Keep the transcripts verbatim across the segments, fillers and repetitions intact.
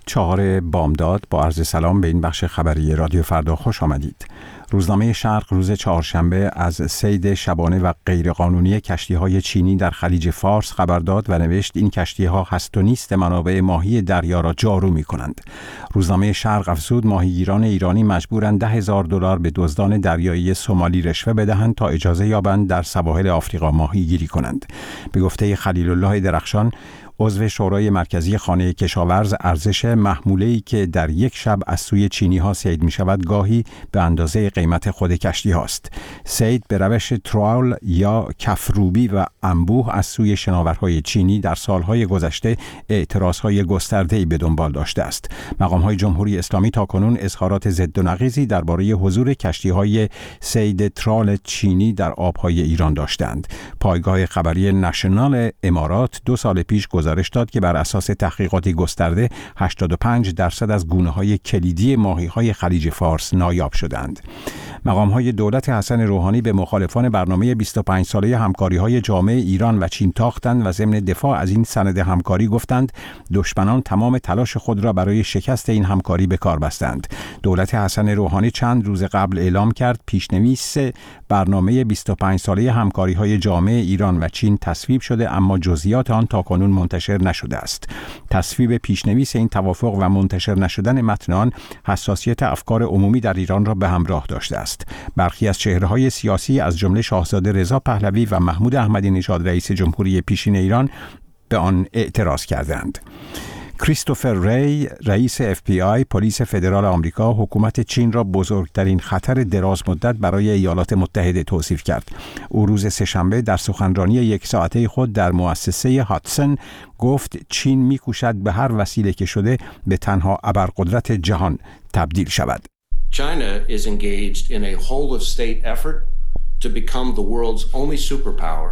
چهار بامداد با عرض سلام به این بخش خبری رادیو فردا خوش آمدید. روزنامه شرق روز چهارشنبه از صید شبانه و غیرقانونی کشتی‌های چینی در خلیج فارس خبر داد و نوشت این کشتی‌ها هست و نیست منابع ماهی دریا را جارو می‌کنند. روزنامه شرق افزود ماهیگیران ایرانی مجبورند ده هزار دلار به دزدان دریایی سومالی رشوه بدهند تا اجازه یابند در سواحل آفریقا ماهیگیری کنند. به گفته خلیل الله درخشان، عضو شورای مرکزی خانه کشاورز، ارزش محموله‌ای که در یک شب از سوی چینی‌ها صید می‌شود گاهی به اندازه قیمت خود کشتی هاست. صید به روش ترال یا کفروبی و انبوه از سوی شناورهای چینی در سالهای گذشته اعتراضهای گسترده‌ای به دنبال داشته است. مقام‌های جمهوری اسلامی تاکنون اظهارات ضد و نقیضی درباره حضور کشتی‌های صید ترال چینی در آب‌های ایران داشتند. پایگاه خبری نشنال امارات دو سال پیش گزارش داد که بر اساس تحقیقاتی گسترده هشتاد و پنج درصد از گونه‌های کلیدی ماهی‌های خلیج فارس نایاب شدند. مقام‌های دولت حسن روحانی به مخالفان برنامه بیست و پنج ساله همکاری‌های جامع ایران و چین تاختند و ضمن دفاع از این سند همکاری گفتند دشمنان تمام تلاش خود را برای شکست این همکاری به کار بستند. دولت حسن روحانی چند روز قبل اعلام کرد پیشنویس برنامه بیست و پنج ساله همکاری‌های جامع ایران و چین تصویب شده، اما جزئیات آن تاکنون منتشر نشده است. تصویب پیشنویس این توافق و منتشر نشدن متن آن حساسیت افکار عمومی در ایران را به همراه داشته است. برخی از چهره‌های سیاسی از جمله شاهزاده رضا پهلوی و محمود احمدی نژاد رئیس جمهوری پیشین ایران به آن اعتراض کردند. کریستوفر ری، رئیس اف بی آی، پلیس فدرال آمریکا، حکومت چین را بزرگترین خطر دراز مدت برای ایالات متحده توصیف کرد. او روز سه‌شنبه در سخنرانی یک ساعته خود در مؤسسه هاتسون گفت چین می‌کوشد به هر وسیله که شده به تنها ابرقدرت جهان تبدیل شود. China is engaged in a whole of state effort to become the world's only superpower.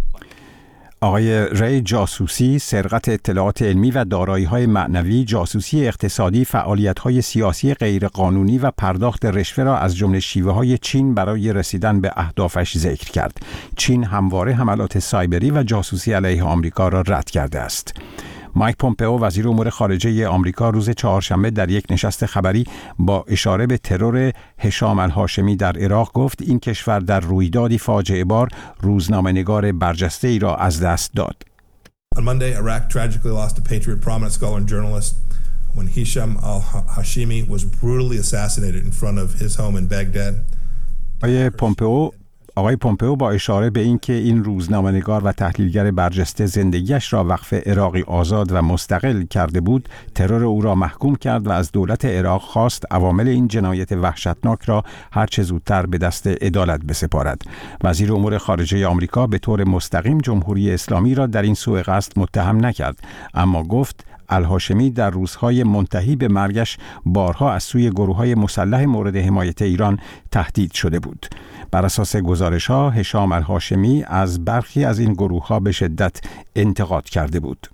آقای ری جاسوسی، سرقت اطلاعات علمی و دارایی‌های معنوی، جاسوسی اقتصادی، فعالیت‌های سیاسی غیرقانونی و پرداخت رشوه را از جمله شیوه‌های چین برای رسیدن به اهدافش ذکر کرد. چین همواره حملات سایبری و جاسوسی علیه آمریکا را رد کرده است. مایک پومپئو، وزیر امور خارجه آمریکا، روز چهارشنبه در یک نشست خبری با اشاره به ترور هشام الهاشمی در عراق گفت این کشور در رویدادی فاجعه بار روزنامه‌نگار برجسته ای را از دست داد. On Monday, Iraq tragically lost a patriot, prominent scholar and journalist when Hisham al-Hashimi was brutally assassinated in front of his home in Baghdad. آقای پومپئو آقای پومپئو با اشاره به اینکه این روزنامه‌نگار و تحلیلگر برجسته زندگیش را وقف عراقی آزاد و مستقل کرده بود، ترور او را محکوم کرد و از دولت عراق خواست عوامل این جنایت وحشتناک را هر چه زودتر به دست عدالت بسپارد. وزیر امور خارجه آمریکا به طور مستقیم جمهوری اسلامی را در این سوء قصد متهم نکرد، اما گفت الهاشمی در روزهای منتهی به مرگش بارها از سوی گروه‌های مسلح مورد حمایت ایران تهدید شده بود. بر اساس گزارش‌ها هشام الهاشمی از برخی از این گروه‌ها به شدت انتقاد کرده بود.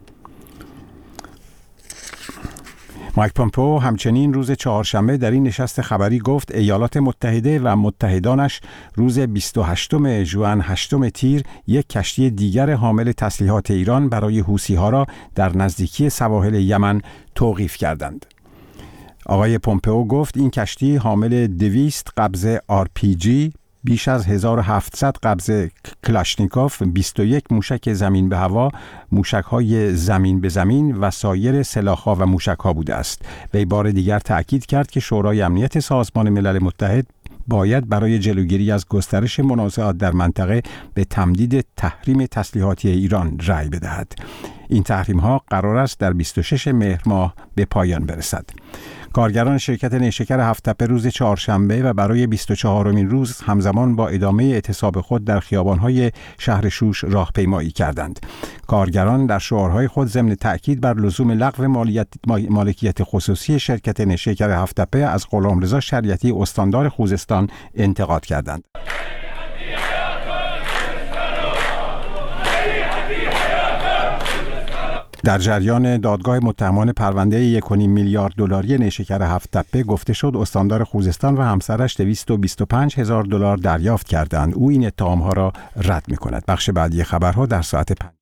مایک پومپئو همچنین روز چهارشنبه در این نشست خبری گفت ایالات متحده و متحدانش روز بیست و هشتم ژوئن هشتم تیر یک کشتی دیگر حامل تسلیحات ایران برای حوثی‌ها را در نزدیکی سواحل یمن توقیف کردند. آقای پومپئو گفت این کشتی حامل دویست قبض آر پی جی، بیش از هزار و هفتصد قبض کلاشنیکوف، بیست و یک موشک زمین به هوا، موشک‌های زمین به زمین و سایر سلاح‌ها و موشک‌ها بوده است. وی بار دیگر تأکید کرد که شورای امنیت سازمان ملل متحد باید برای جلوگیری از گسترش منازعات در منطقه به تمدید تحریم تسلیحاتی ایران رأی بدهد. این تحریم‌ها قرار است در بیست و ششم مهر ماه به پایان برسد. کارگران شرکت نیشکر هفت‌تپه روز چهارشنبه و برای بیست و چهارمین روز همزمان با ادامه اعتصاب خود در خیابان‌های شهر شوش راهپیمایی کردند. کارگران در شعارهای خود ضمن تأکید بر لزوم لغو مالکیت خصوصی شرکت نیشکر هفت‌تپه از غلامرضا شریعتی استاندار خوزستان انتقاد کردند. در جریان دادگاه متهمان پرونده یک و نیم میلیارد دلاری نیشکر هفت‌تپه گفته شد استاندار خوزستان و همسرش دویست و بیست و پنج هزار دلار دریافت کردند. او این اتهام‌ها را رد می‌کند. بخش بعدی خبرها در ساعت پنج